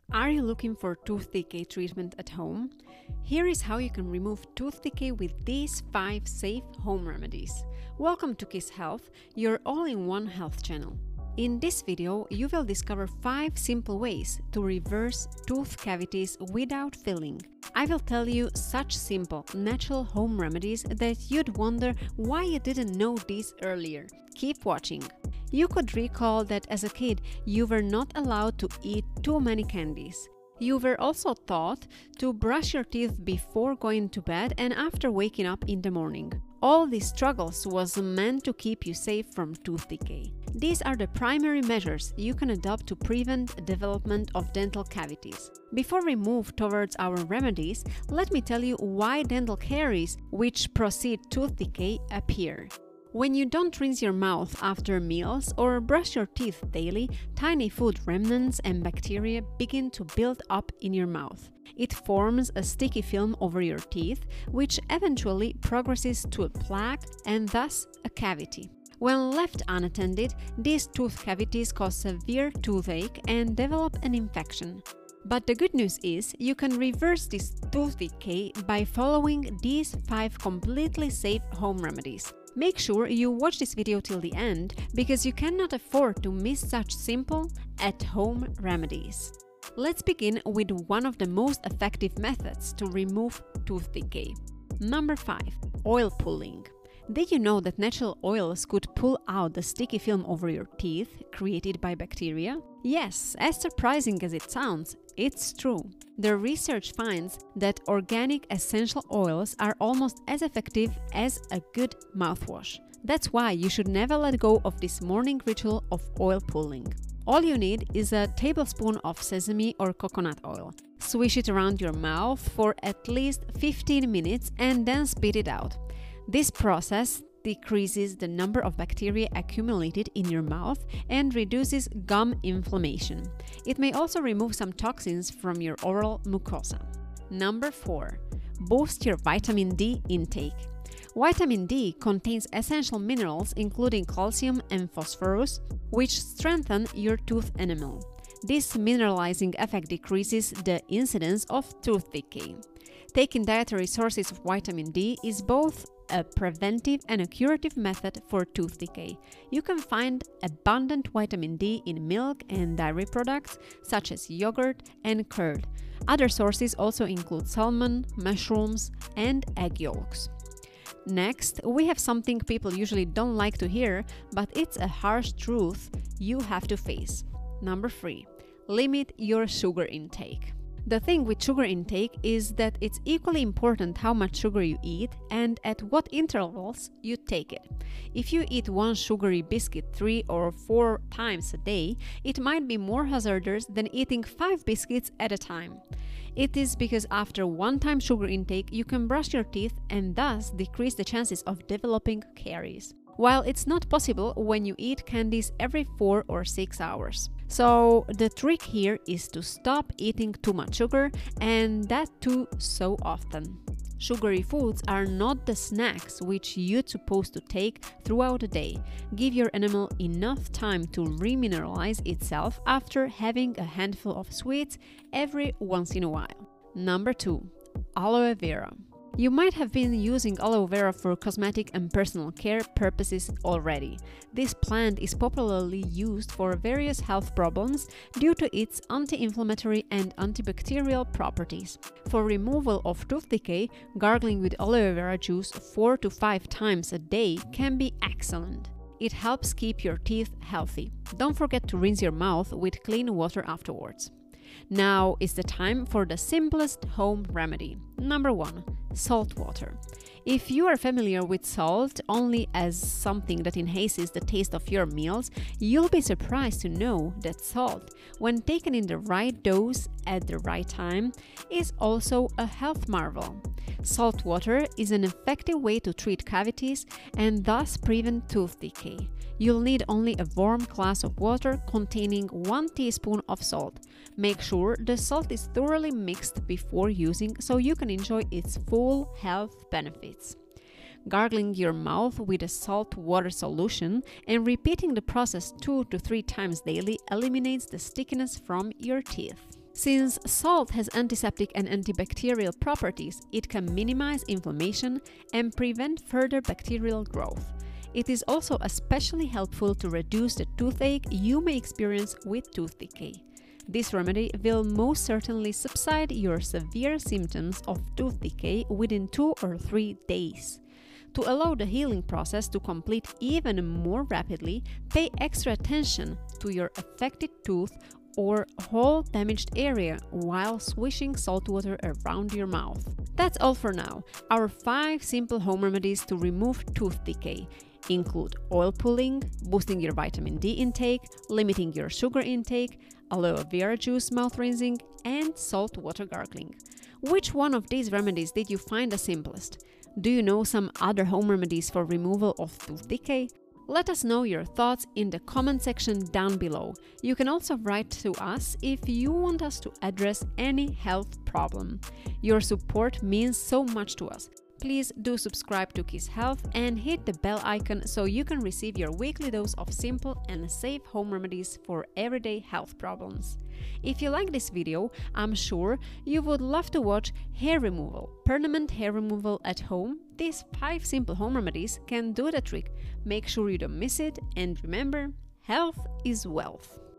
Are you looking for tooth decay treatment at home? Here is how you can remove tooth decay with these 5 safe home remedies. Welcome to Kiss Health, your all-in-one health channel. In this video, you will discover 5 simple ways to reverse tooth cavities without filling. I will tell you such simple, natural home remedies that you'd wonder why you didn't know these earlier. Keep watching. You could recall that as a kid, you were not allowed to eat too many candies. You were also taught to brush your teeth before going to bed and after waking up in the morning. All these struggles was meant to keep you safe from tooth decay. These are the primary measures you can adopt to prevent development of dental cavities. Before we move towards our remedies, let me tell you why dental caries, which precede tooth decay, appear. When you don't rinse your mouth after meals or brush your teeth daily, tiny food remnants and bacteria begin to build up in your mouth. It forms a sticky film over your teeth, which eventually progresses to a plaque and thus a cavity. When left unattended, these tooth cavities cause severe toothache and develop an infection. But the good news is you can reverse this tooth decay by following these 5 completely safe home remedies. Make sure you watch this video till the end because you cannot afford to miss such simple, at-home remedies. Let's begin with one of the most effective methods to remove tooth decay. Number 5. Oil pulling. Did you know that natural oils could pull out the sticky film over your teeth created by bacteria? Yes, as surprising as it sounds, it's true. The research finds that organic essential oils are almost as effective as a good mouthwash. That's why you should never let go of this morning ritual of oil pulling. All you need is a tablespoon of sesame or coconut oil. Swish it around your mouth for at least 15 minutes and then spit it out. This process decreases the number of bacteria accumulated in your mouth and reduces gum inflammation. It may also remove some toxins from your oral mucosa. Number 4. Boost your vitamin D intake. Vitamin D contains essential minerals including calcium and phosphorus, which strengthen your tooth enamel. This mineralizing effect decreases the incidence of tooth decay. Taking dietary sources of vitamin D is both a preventive and a curative method for tooth decay. You can find abundant vitamin D in milk and dairy products such as yogurt and curd. Other sources also include salmon, mushrooms, and egg yolks. Next, we have something people usually don't like to hear, but it's a harsh truth you have to face. Number 3. Limit your sugar intake. The thing with sugar intake is that it's equally important how much sugar you eat and at what intervals you take it. If you eat one sugary biscuit 3 or 4 times a day, it might be more hazardous than eating 5 biscuits at a time. It is because after one-time sugar intake, you can brush your teeth and thus decrease the chances of developing caries, while it's not possible when you eat candies every 4 or 6 hours. So the trick here is to stop eating too much sugar, and that too so often. Sugary foods are not the snacks which you're supposed to take throughout the day. Give your enamel enough time to remineralize itself after having a handful of sweets every once in a while. Number 2. Aloe vera. You might have been using aloe vera for cosmetic and personal care purposes already. This plant is popularly used for various health problems due to its anti-inflammatory and antibacterial properties. For removal of tooth decay, gargling with aloe vera juice 4 to 5 times a day can be excellent. It helps keep your teeth healthy. Don't forget to rinse your mouth with clean water afterwards. Now is the time for the simplest home remedy. Number 1. Salt water. If you are familiar with salt only as something that enhances the taste of your meals, you'll be surprised to know that salt, when taken in the right dose at the right time, is also a health marvel. Salt water is an effective way to treat cavities and thus prevent tooth decay. You'll need only a warm glass of water containing 1 teaspoon of salt. Make sure the salt is thoroughly mixed before using so you can enjoy its full health benefits. Gargling your mouth with a salt water solution and repeating the process 2 to 3 times daily eliminates the stickiness from your teeth. Since salt has antiseptic and antibacterial properties, it can minimize inflammation and prevent further bacterial growth. It is also especially helpful to reduce the toothache you may experience with tooth decay. This remedy will most certainly subside your severe symptoms of tooth decay within 2 or 3 days. To allow the healing process to complete even more rapidly, pay extra attention to your affected tooth or whole damaged area while swishing salt water around your mouth. That's all for now. Our 5 simple home remedies to remove tooth decay include oil pulling, boosting your vitamin D intake, limiting your sugar intake, aloe vera juice mouth rinsing, and salt water gargling. Which one of these remedies did you find the simplest? Do you know some other home remedies for removal of tooth decay? Let us know your thoughts in the comment section down below. You can also write to us if you want us to address any health problem. Your support means so much to us. Please do subscribe to Kiss Health and hit the bell icon so you can receive your weekly dose of simple and safe home remedies for everyday health problems. If you like this video, I'm sure you would love to watch hair removal, permanent hair removal at home. These 5 simple home remedies can do the trick. Make sure you don't miss it, and remember, health is wealth.